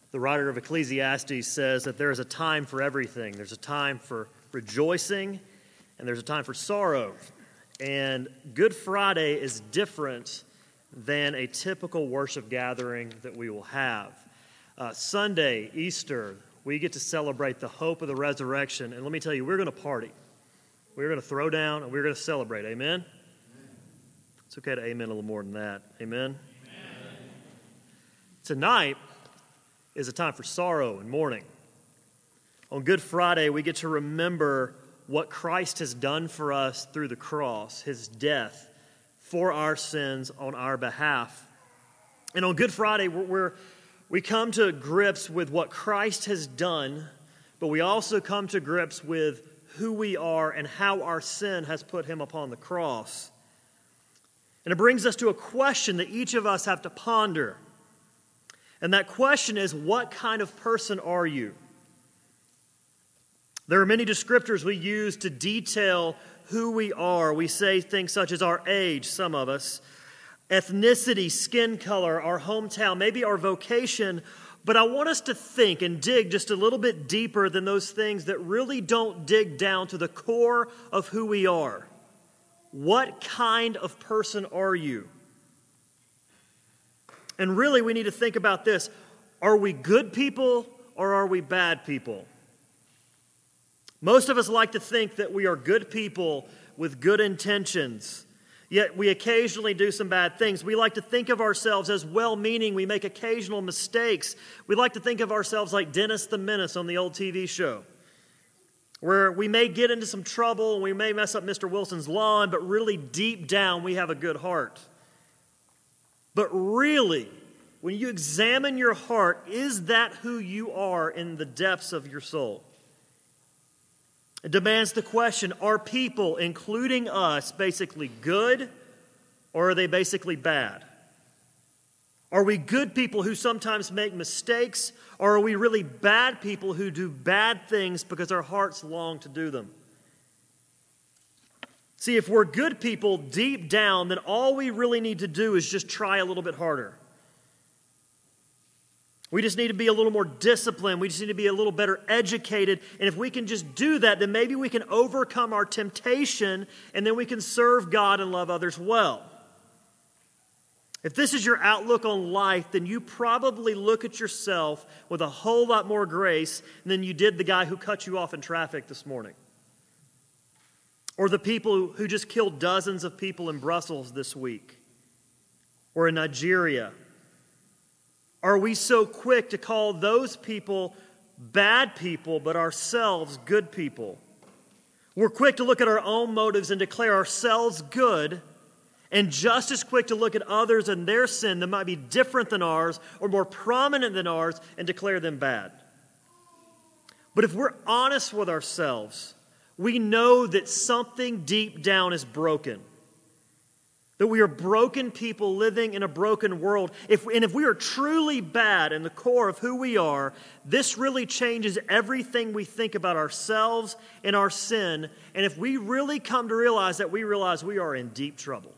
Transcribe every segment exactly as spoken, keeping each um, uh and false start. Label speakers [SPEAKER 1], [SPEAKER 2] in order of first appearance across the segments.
[SPEAKER 1] The writer of Ecclesiastes says that there is a time for everything. There's a time for rejoicing, and there's a time for sorrow. And Good Friday is different than a typical worship gathering that we will have. Uh, Sunday, Easter, we get to celebrate the hope of the resurrection. And let me tell you, we're going to party. We're going to throw down, and we're going to celebrate. Amen? Amen? It's okay to amen a little more than that. Amen? Amen. Tonight is a time for sorrow and mourning. On Good Friday, we get to remember what Christ has done for us through the cross, his death for our sins on our behalf. And on Good Friday, we're, we're, we come to grips with what Christ has done, but we also come to grips with who we are and how our sin has put him upon the cross. And it brings us to a question that each of us have to ponder. And that question is, what kind of person are you? There are many descriptors we use to detail who we are. We say things such as our age, some of us, ethnicity, skin color, our hometown, maybe our vocation. But I want us to think and dig just a little bit deeper than those things that really don't dig down to the core of who we are. What kind of person are you? And really, we need to think about this. Are we good people or are we bad people? Most of us like to think that we are good people with good intentions, yet we occasionally do some bad things. We like to think of ourselves as well-meaning. We make occasional mistakes. We like to think of ourselves like Dennis the Menace on the old T V show, where we may get into some trouble and we may mess up Mister Wilson's lawn, but really deep down we have a good heart. But really, when you examine your heart, is that who you are in the depths of your soul? It demands the question, are people, including us, basically good, or are they basically bad? Are we good people who sometimes make mistakes, or are we really bad people who do bad things because our hearts long to do them? See, if we're good people deep down, then all we really need to do is just try a little bit harder. We just need to be a little more disciplined. We just need to be a little better educated. And if we can just do that, then maybe we can overcome our temptation, and then we can serve God and love others well. If this is your outlook on life, then you probably look at yourself with a whole lot more grace than you did the guy who cut you off in traffic this morning, or the people who just killed dozens of people in Brussels this week, or in Nigeria. Are we so quick to call those people bad people, but ourselves good people? We're quick to look at our own motives and declare ourselves good, and just as quick to look at others and their sin that might be different than ours or more prominent than ours and declare them bad. But if we're honest with ourselves, we know that something deep down is broken. That we are broken people living in a broken world. If, and if we are truly bad in the core of who we are, this really changes everything we think about ourselves and our sin. And if we really come to realize that, we realize we are in deep trouble.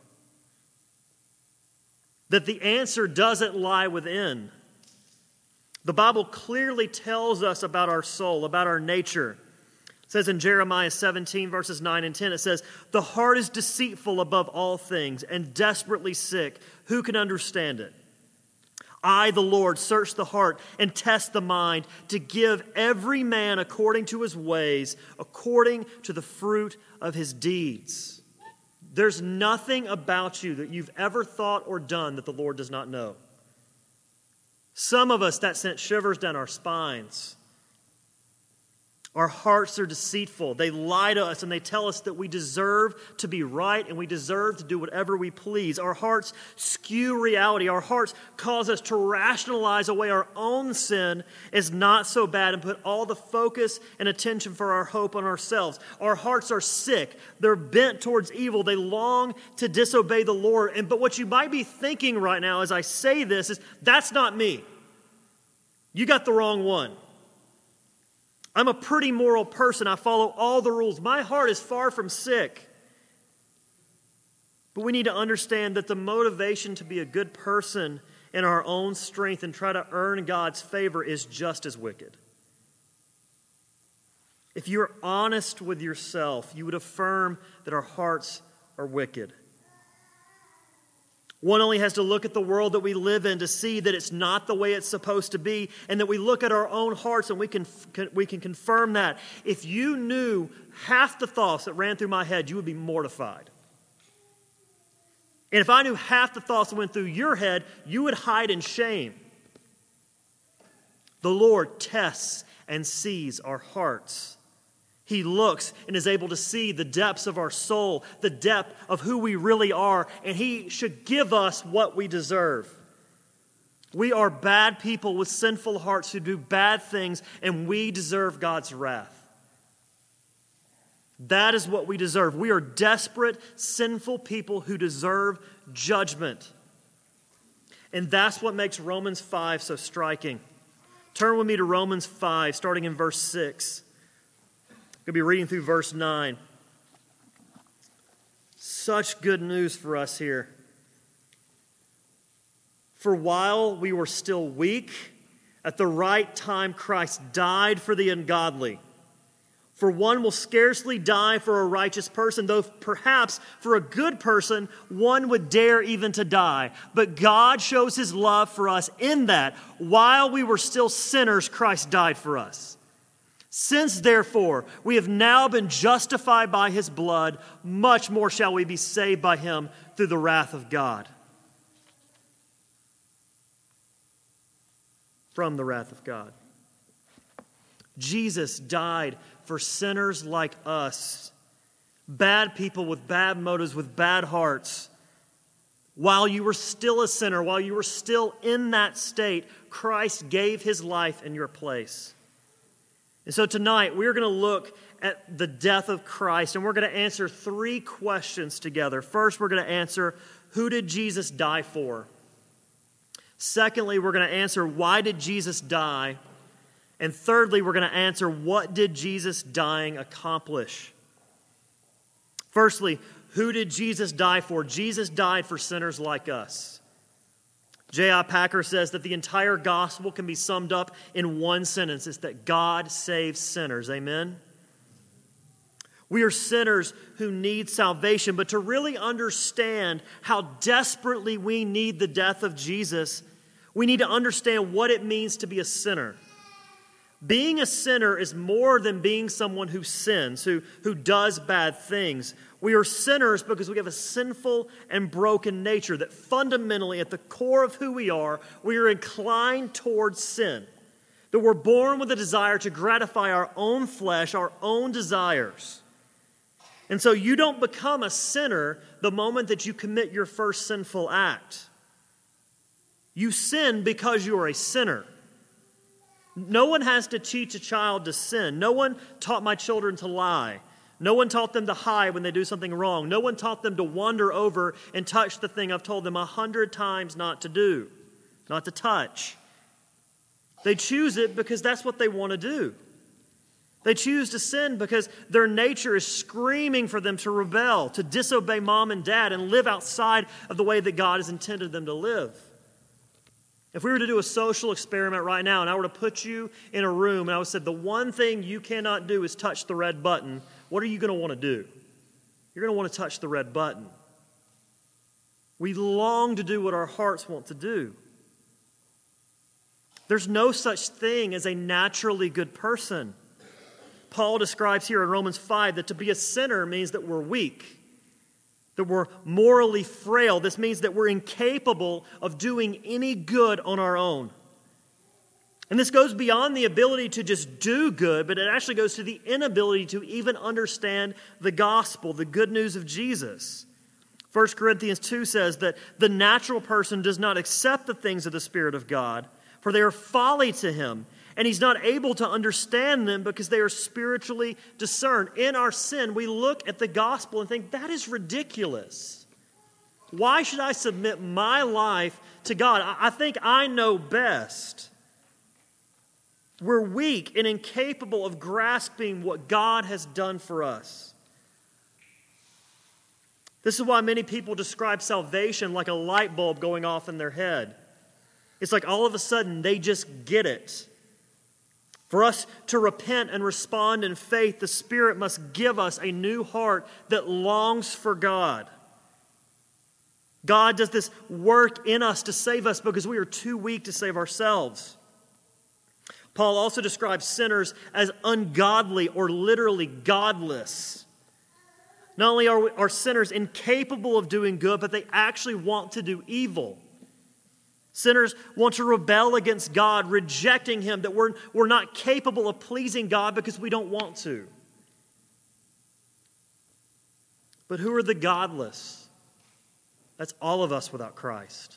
[SPEAKER 1] That the answer doesn't lie within. The Bible clearly tells us about our soul, about our nature. It says in Jeremiah seventeen, verses nine and ten, it says, "The heart is deceitful above all things and desperately sick. Who can understand it? I, the Lord, search the heart and test the mind to give every man according to his ways, according to the fruit of his deeds." There's nothing about you that you've ever thought or done that the Lord does not know. Some of us, that sent shivers down our spines. Our hearts are deceitful. They lie to us and they tell us that we deserve to be right and we deserve to do whatever we please. Our hearts skew reality. Our hearts cause us to rationalize away our own sin as not so bad and put all the focus and attention for our hope on ourselves. Our hearts are sick. They're bent towards evil. They long to disobey the Lord. And but what you might be thinking right now as I say this is, that's not me. You got the wrong one. I'm a pretty moral person. I follow all the rules. My heart is far from sick. But we need to understand that the motivation to be a good person in our own strength and try to earn God's favor is just as wicked. If you're honest with yourself, you would affirm that our hearts are wicked. One only has to look at the world that we live in to see that it's not the way it's supposed to be, and that we look at our own hearts and we can, we can confirm that. If you knew half the thoughts that ran through my head, you would be mortified. And if I knew half the thoughts that went through your head, you would hide in shame. The Lord tests and sees our hearts. He looks and is able to see the depths of our soul, the depth of who we really are, and He should give us what we deserve. We are bad people with sinful hearts who do bad things, and we deserve God's wrath. That is what we deserve. We are desperate, sinful people who deserve judgment. And that's what makes Romans five so striking. Turn with me to Romans five, starting in verse six. I'm going to be reading through verse nine. Such good news for us here. For while we were still weak, at the right time Christ died for the ungodly. For one will scarcely die for a righteous person, though perhaps for a good person one would dare even to die. But God shows His love for us in that while we were still sinners, Christ died for us. Since, therefore, we have now been justified by His blood, much more shall we be saved by Him through the wrath of God. From the wrath of God. Jesus died for sinners like us, bad people with bad motives, with bad hearts. While you were still a sinner, while you were still in that state, Christ gave His life in your place. And so tonight, we're going to look at the death of Christ, and we're going to answer three questions together. First, we're going to answer, who did Jesus die for? Secondly, we're going to answer, why did Jesus die? And thirdly, we're going to answer, what did Jesus dying accomplish? Firstly, who did Jesus die for? Jesus died for sinners like us. J I Packer says that the entire gospel can be summed up in one sentence. It's that God saves sinners. Amen? We are sinners who need salvation, but to really understand how desperately we need the death of Jesus, we need to understand what it means to be a sinner. Being a sinner is more than being someone who sins, who, who does bad things. We are sinners because we have a sinful and broken nature that fundamentally, at the core of who we are, we are inclined towards sin. That we're born with a desire to gratify our own flesh, our own desires. And so you don't become a sinner the moment that you commit your first sinful act. You sin because you are a sinner. No one has to teach a child to sin. No one taught my children to lie. No one taught them to hide when they do something wrong. No one taught them to wander over and touch the thing I've told them a hundred times not to do, not to touch. They choose it because that's what they want to do. They choose to sin because their nature is screaming for them to rebel, to disobey mom and dad and live outside of the way that God has intended them to live. If we were to do a social experiment right now and I were to put you in a room and I would say the one thing you cannot do is touch the red button, what are you going to want to do? You're going to want to touch the red button. We long to do what our hearts want to do. There's no such thing as a naturally good person. Paul describes here in Romans five that to be a sinner means that we're weak, that we're morally frail. This means that we're incapable of doing any good on our own. And this goes beyond the ability to just do good, but it actually goes to the inability to even understand the gospel, the good news of Jesus. First Corinthians two says that the natural person does not accept the things of the Spirit of God, for they are folly to him, and he's not able to understand them because they are spiritually discerned. In our sin, we look at the gospel and think, that is ridiculous. Why should I submit my life to God? I think I know best. We're weak and incapable of grasping what God has done for us. This is why many people describe salvation like a light bulb going off in their head. It's like all of a sudden they just get it. For us to repent and respond in faith, the Spirit must give us a new heart that longs for God. God does this work in us to save us because we are too weak to save ourselves. Paul also describes sinners as ungodly or literally godless. Not only are, we, are sinners incapable of doing good, but they actually want to do evil. Sinners want to rebel against God, rejecting Him, that we're, we're not capable of pleasing God because we don't want to. But who are the godless? That's all of us without Christ.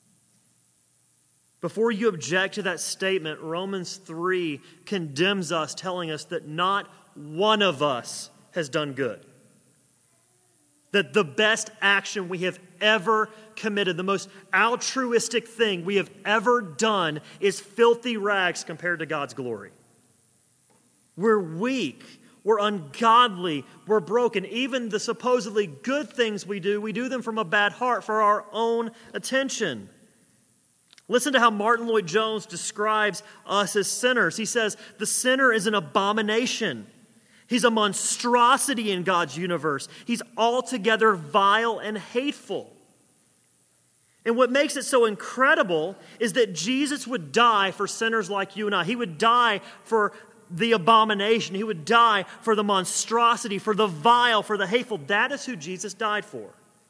[SPEAKER 1] Before you object to that statement, Romans three condemns us, telling us that not one of us has done good. That the best action we have ever committed, the most altruistic thing we have ever done, is filthy rags compared to God's glory. We're weak. We're ungodly. We're broken. Even the supposedly good things we do, we do them from a bad heart for our own attention. Listen to how Martin Lloyd-Jones describes us as sinners. He says, the sinner is an abomination. He's a monstrosity in God's universe. He's altogether vile and hateful. And what makes it so incredible is that Jesus would die for sinners like you and I. He would die for the abomination. He would die for the monstrosity, for the vile, for the hateful. That is who Jesus died for.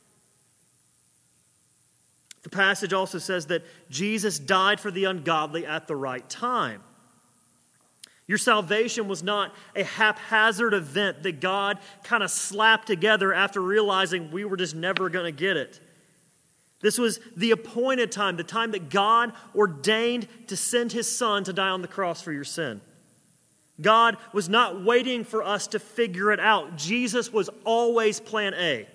[SPEAKER 1] The passage also says that Jesus died for the ungodly at the right time. Your salvation was not a haphazard event that God kind of slapped together after realizing we were just never going to get it. This was the appointed time, the time that God ordained to send His Son to die on the cross for your sin. God was not waiting for us to figure it out. Jesus was always plan A.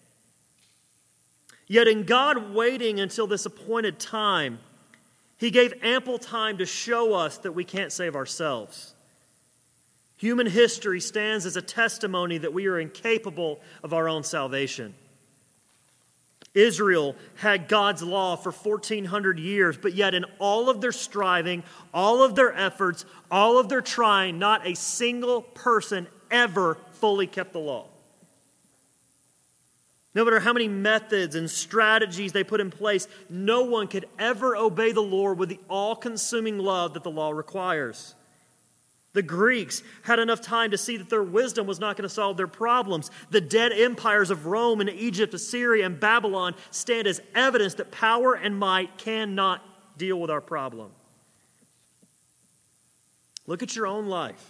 [SPEAKER 1] Yet in God waiting until this appointed time, He gave ample time to show us that we can't save ourselves. Human history stands as a testimony that we are incapable of our own salvation. Israel had God's law for fourteen hundred years, but yet in all of their striving, all of their efforts, all of their trying, not a single person ever fully kept the law. No matter how many methods and strategies they put in place, no one could ever obey the Lord with the all-consuming love that the law requires. The Greeks had enough time to see that their wisdom was not going to solve their problems. The dead empires of Rome and Egypt, Assyria, and Babylon stand as evidence that power and might cannot deal with our problem. Look at your own life.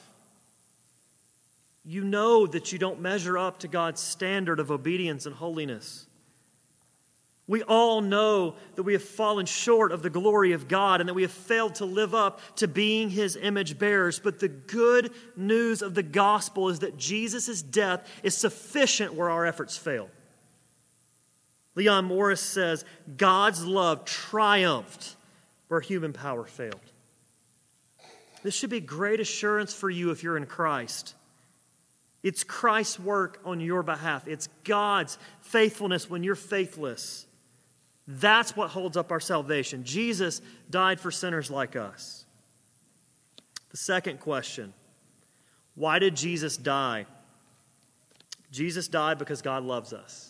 [SPEAKER 1] You know that you don't measure up to God's standard of obedience and holiness. We all know that we have fallen short of the glory of God and that we have failed to live up to being His image bearers. But the good news of the gospel is that Jesus' death is sufficient where our efforts fail. Leon Morris says, God's love triumphed where human power failed. This should be great assurance for you if you're in Christ. It's Christ's work on your behalf. It's God's faithfulness when you're faithless. That's what holds up our salvation. Jesus died for sinners like us. The second question, why did Jesus die? Jesus died because God loves us.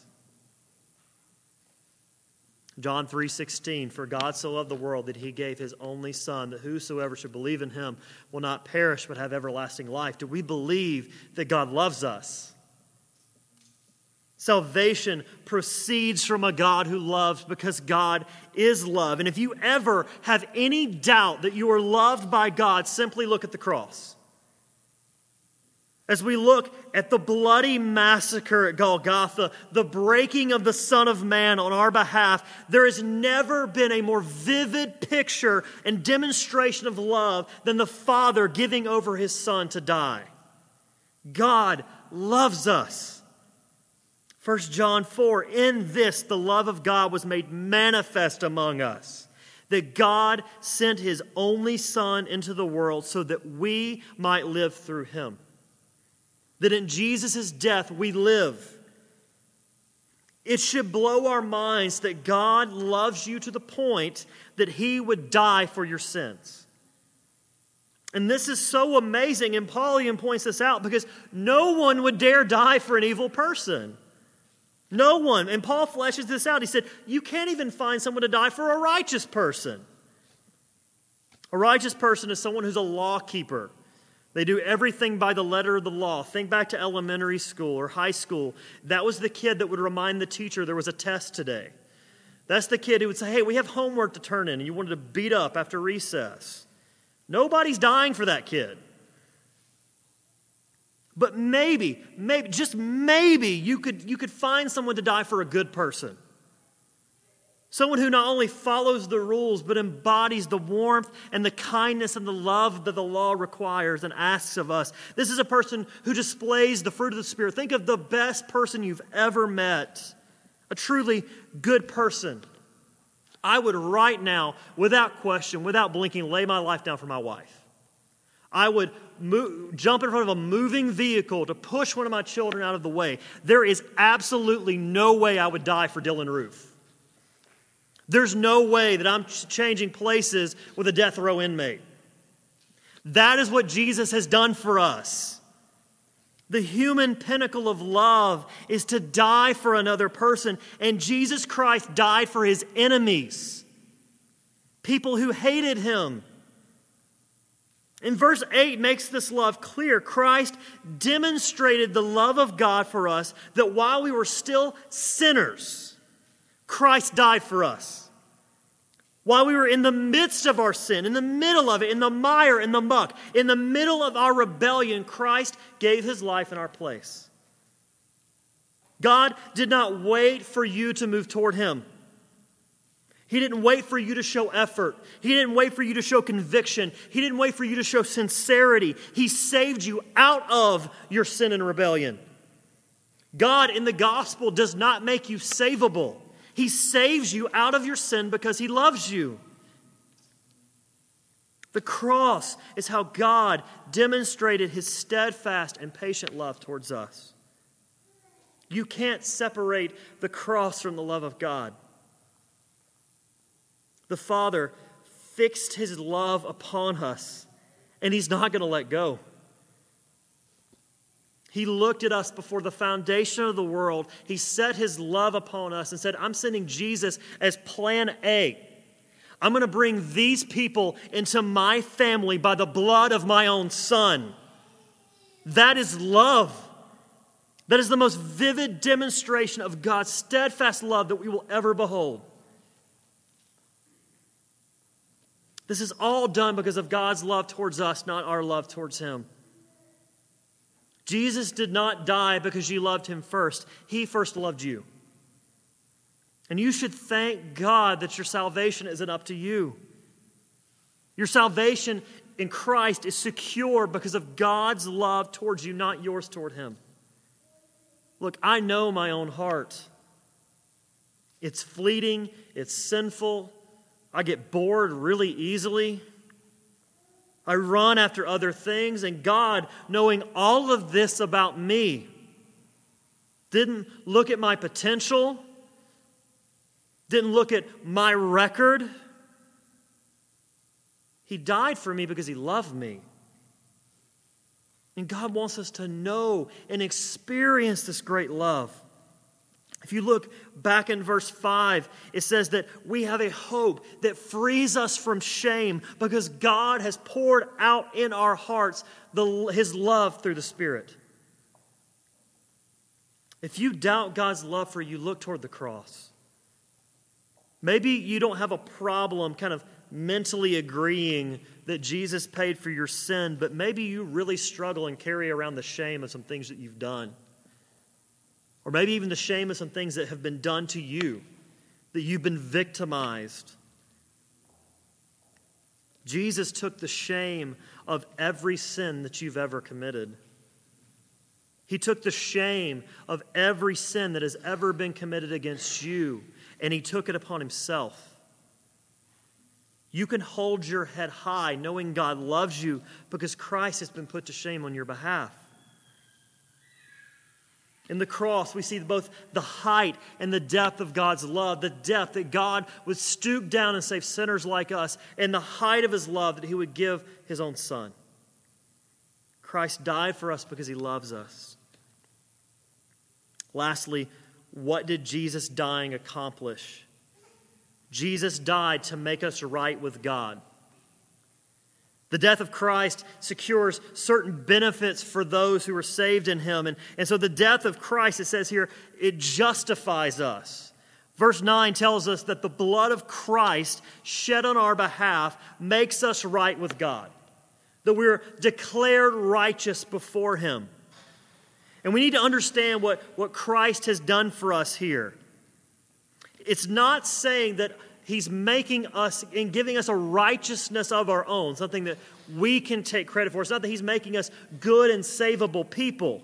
[SPEAKER 1] John three sixteen, for God so loved the world that He gave His only Son, that whosoever should believe in Him will not perish but have everlasting life. Do we believe that God loves us? Salvation proceeds from a God who loves because God is love. And if you ever have any doubt that you are loved by God, simply look at the cross. As we look at the bloody massacre at Golgotha, the breaking of the Son of Man on our behalf, there has never been a more vivid picture and demonstration of love than the Father giving over His Son to die. God loves us. First John four, in this the love of God was made manifest among us, that God sent His only Son into the world so that we might live through Him. That in Jesus' death we live. It should blow our minds that God loves you to the point that He would die for your sins. And this is so amazing, and Paul even points this out, because no one would dare die for an evil person. No one. And Paul fleshes this out. He said, you can't even find someone to die for a righteous person. A righteous person is someone who's a law keeper. They do everything by the letter of the law. Think back to elementary school or high school. That was the kid that would remind the teacher there was a test today. That's the kid who would say, hey, we have homework to turn in, and you wanted to beat up after recess. Nobody's dying for that kid. But maybe, maybe, just maybe you could, you could find someone to die for a good person. Someone who not only follows the rules, but embodies the warmth and the kindness and the love that the law requires and asks of us. This is a person who displays the fruit of the Spirit. Think of the best person you've ever met. A truly good person. I would right now, without question, without blinking, lay my life down for my wife. I would move, jump in front of a moving vehicle to push one of my children out of the way. There is absolutely no way I would die for Dylan Roof. There's no way that I'm changing places with a death row inmate. That is what Jesus has done for us. The human pinnacle of love is to die for another person, and Jesus Christ died for His enemies, people who hated Him. And verse eight makes this love clear. Christ demonstrated the love of God for us, that while we were still sinners, Christ died for us. While we were in the midst of our sin, in the middle of it, in the mire, in the muck, in the middle of our rebellion, Christ gave His life in our place. God did not wait for you to move toward Him. He didn't wait for you to show effort. He didn't wait for you to show conviction. He didn't wait for you to show sincerity. He saved you out of your sin and rebellion. God in the gospel does not make you savable. He saves you out of your sin because He loves you. The cross is how God demonstrated His steadfast and patient love towards us. You can't separate the cross from the love of God. The Father fixed His love upon us, and He's not going to let go. He looked at us before the foundation of the world. He set His love upon us and said, I'm sending Jesus as plan A. I'm going to bring these people into my family by the blood of my own Son. That is love. That is the most vivid demonstration of God's steadfast love that we will ever behold. This is all done because of God's love towards us, not our love towards Him. Jesus did not die because you loved Him first. He first loved you. And you should thank God that your salvation isn't up to you. Your salvation in Christ is secure because of God's love towards you, not yours toward Him. Look, I know my own heart. It's fleeting. It's sinful. I get bored really easily. I run after other things, and God, knowing all of this about me, didn't look at my potential, didn't look at my record. He died for me because He loved me. And God wants us to know and experience this great love. If you look back in verse five, it says that we have a hope that frees us from shame because God has poured out in our hearts the, His love through the Spirit. If you doubt God's love for you, look toward the cross. Maybe you don't have a problem kind of mentally agreeing that Jesus paid for your sin, but maybe you really struggle and carry around the shame of some things that you've done. Or maybe even the shame of some things that have been done to you, that you've been victimized. Jesus took the shame of every sin that you've ever committed. He took the shame of every sin that has ever been committed against you, and He took it upon Himself. You can hold your head high knowing God loves you because Christ has been put to shame on your behalf. In the cross, we see both the height and the depth of God's love, the depth that God would stoop down and save sinners like us, and the height of his love that he would give his own son. Christ died for us because he loves us. Lastly, what did Jesus dying accomplish? Jesus died to make us right with God. The death of Christ secures certain benefits for those who are saved in him. And, and so the death of Christ, it says here, it justifies us. Verse nine tells us that the blood of Christ shed on our behalf makes us right with God. That we're declared righteous before him. And we need to understand what, what Christ has done for us here. It's not saying that he's making us and giving us a righteousness of our own, something that we can take credit for. It's not that he's making us good and savable people.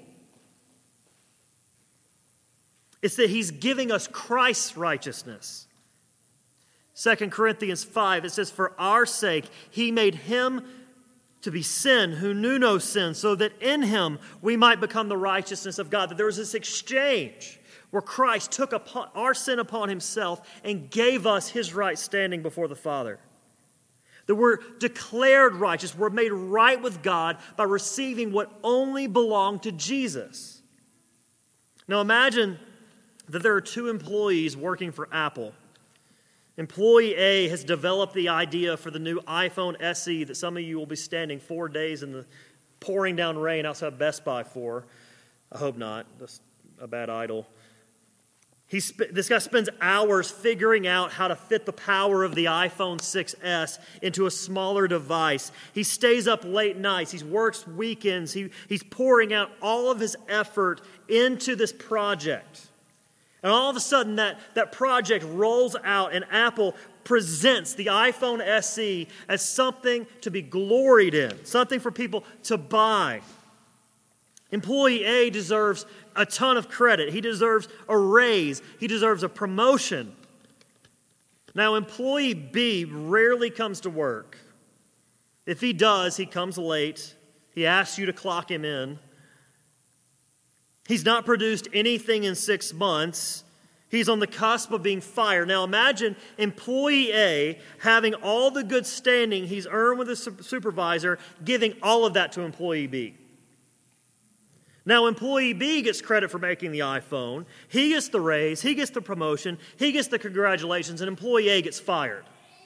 [SPEAKER 1] It's that he's giving us Christ's righteousness. Second Corinthians five, it says, for our sake he made him to be sin who knew no sin, so that in him we might become the righteousness of God. That there was this exchange where Christ took upon our sin upon himself and gave us his right standing before the Father. That we're declared righteous, we're made right with God by receiving what only belonged to Jesus. Now imagine that there are two employees working for Apple. Employee A has developed the idea for the new iPhone S E that some of you will be standing four days in the pouring down rain outside Best Buy for. I hope not. That's a bad idol. He sp- this guy spends hours figuring out how to fit the power of the iPhone six S into a smaller device. He stays up late nights. He works weekends. He, he's pouring out all of his effort into this project. And all of a sudden, that, that project rolls out, and Apple presents the iPhone S E as something to be gloried in, something for people to buy. Employee A deserves a ton of credit. He deserves a raise. He deserves a promotion. Now, employee B rarely comes to work. If he does, he comes late. He asks you to clock him in. He's not produced anything in six months. He's on the cusp of being fired. Now imagine employee A having all the good standing he's earned with his supervisor, giving all of that to employee B. Now employee B gets credit for making the iPhone. He gets the raise. He gets the promotion. He gets the congratulations. And employee A gets fired.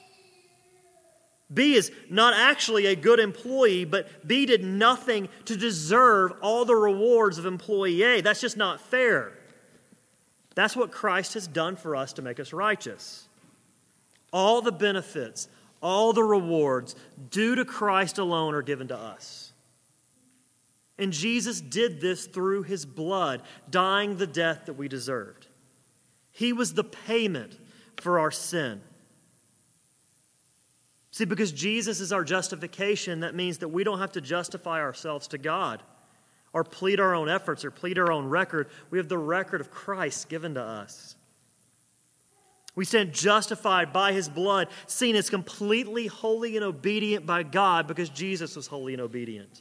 [SPEAKER 1] B is not actually a good employee, but B did nothing to deserve all the rewards of employee A. That's just not fair. That's what Christ has done for us to make us righteous. All the benefits, all the rewards due to Christ alone are given to us. And Jesus did this through his blood, dying the death that we deserved. He was the payment for our sin. See, because Jesus is our justification, that means that we don't have to justify ourselves to God or plead our own efforts or plead our own record. We have the record of Christ given to us. We stand justified by his blood, seen as completely holy and obedient by God because Jesus was holy and obedient.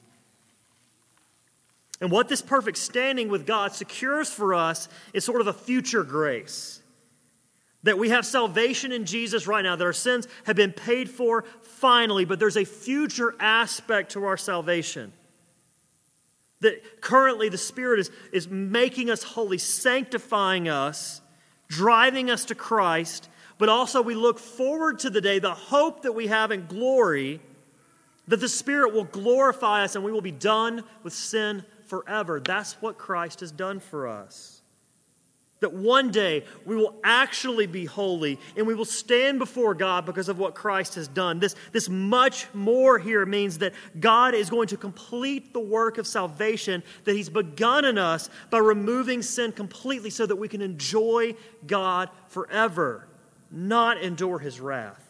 [SPEAKER 1] And what this perfect standing with God secures for us is sort of a future grace. That we have salvation in Jesus right now, that our sins have been paid for finally, but there's a future aspect to our salvation. That currently the Spirit is, is making us holy, sanctifying us, driving us to Christ, but also we look forward to the day, the hope that we have in glory, that the Spirit will glorify us and we will be done with sin forever. That's what Christ has done for us. That one day we will actually be holy and we will stand before God because of what Christ has done. This, this much more here means that God is going to complete the work of salvation that he's begun in us by removing sin completely so that we can enjoy God forever, not endure his wrath,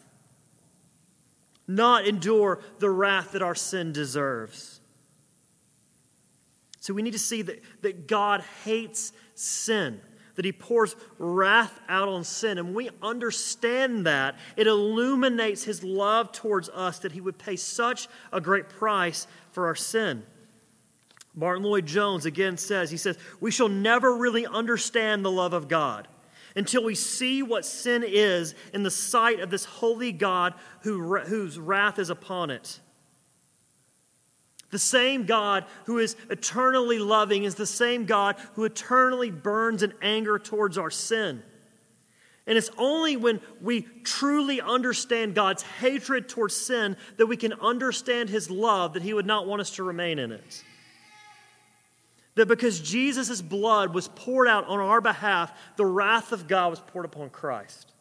[SPEAKER 1] not endure the wrath that our sin deserves. So we need to see that, that God hates sin, that he pours wrath out on sin. And when we understand that, it illuminates his love towards us, that he would pay such a great price for our sin. Martin Lloyd-Jones again says, he says, we shall never really understand the love of God until we see what sin is in the sight of this holy God who, whose wrath is upon it. The same God who is eternally loving is the same God who eternally burns in anger towards our sin. And it's only when we truly understand God's hatred towards sin that we can understand His love, that He would not want us to remain in it. That because Jesus' blood was poured out on our behalf, the wrath of God was poured upon Christ.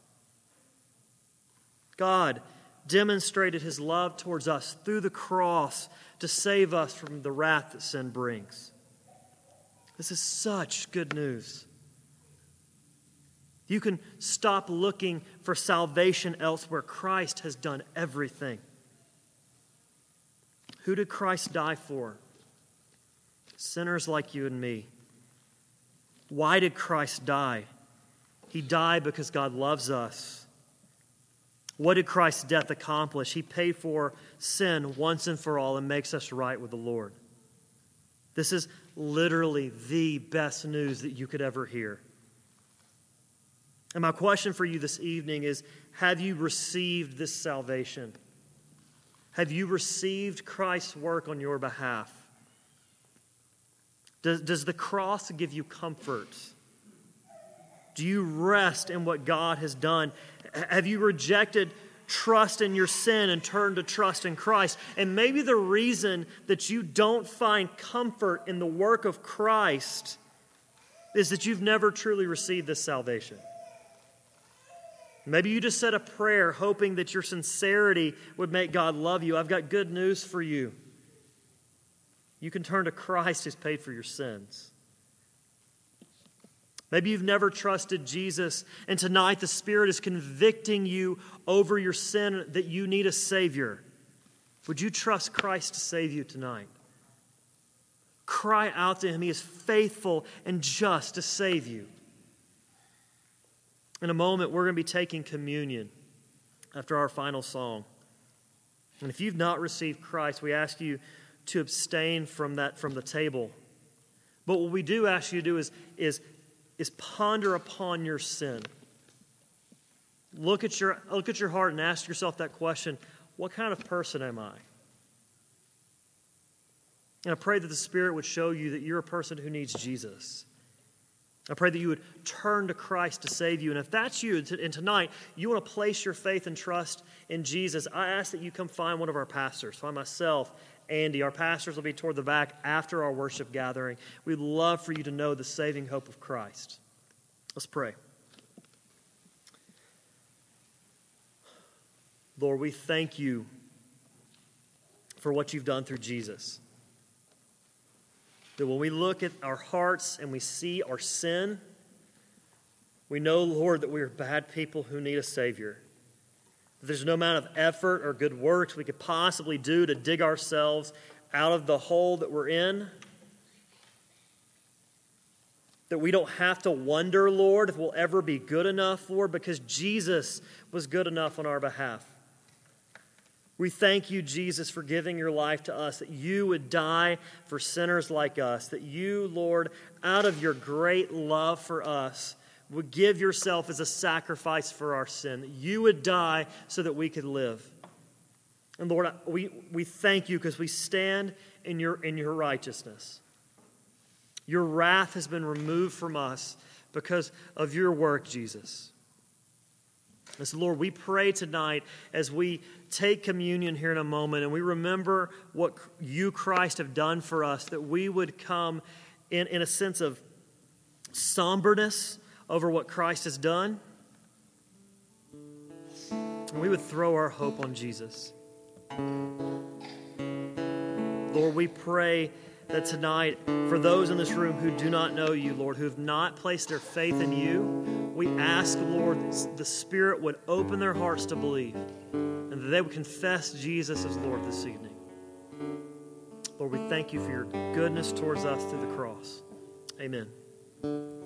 [SPEAKER 1] God demonstrated His love towards us through the cross to save us from the wrath that sin brings. This is such good news. You can stop looking for salvation elsewhere. Christ has done everything. Who did Christ die for? Sinners like you and me. Why did Christ die? He died because God loves us. What did Christ's death accomplish? He paid for sin once and for all and makes us right with the Lord. This is literally the best news that you could ever hear. And my question for you this evening is, have you received this salvation? Have you received Christ's work on your behalf? Does, does the cross give you comfort? Do you rest in what God has done? Have you rejected trust in your sin and turned to trust in Christ? And maybe the reason that you don't find comfort in the work of Christ is that you've never truly received this salvation. Maybe you just said a prayer hoping that your sincerity would make God love you. I've got good news for you. You can turn to Christ who's paid for your sins. Maybe you've never trusted Jesus, and tonight the Spirit is convicting you over your sin that you need a Savior. Would you trust Christ to save you tonight? Cry out to Him. He is faithful and just to save you. In a moment, we're going to be taking communion after our final song. And if you've not received Christ, we ask you to abstain from that from the table. But what we do ask you to do is, is, is ponder upon your sin. Look at your, look at your heart and ask yourself that question, what kind of person am I? And I pray that the Spirit would show you that you're a person who needs Jesus. I pray that you would turn to Christ to save you. And if that's you, and tonight you want to place your faith and trust in Jesus, I ask that you come find one of our pastors, find myself, Andy. Our pastors will be toward the back after our worship gathering. We'd love for you to know the saving hope of Christ. Let's pray. Lord, we thank you for what you've done through Jesus. That when we look at our hearts and we see our sin, we know, Lord, that we are bad people who need a Savior. That there's no amount of effort or good works we could possibly do to dig ourselves out of the hole that we're in. That we don't have to wonder, Lord, if we'll ever be good enough, Lord, because Jesus was good enough on our behalf. We thank you, Jesus, for giving your life to us, that you would die for sinners like us, that you, Lord, out of your great love for us, would give yourself as a sacrifice for our sin, that you would die so that we could live. And Lord, we, we thank you because we stand in your, in your righteousness. Your wrath has been removed from us because of your work, Jesus. And so, Lord, we pray tonight as we take communion here in a moment and we remember what you, Christ, have done for us, that we would come in, in a sense of somberness over what Christ has done. And we would throw our hope on Jesus. Lord, we pray that tonight, for those in this room who do not know you, Lord, who have not placed their faith in you, we ask, Lord, the Spirit would open their hearts to believe and that they would confess Jesus as Lord this evening. Lord, we thank you for your goodness towards us through the cross. Amen.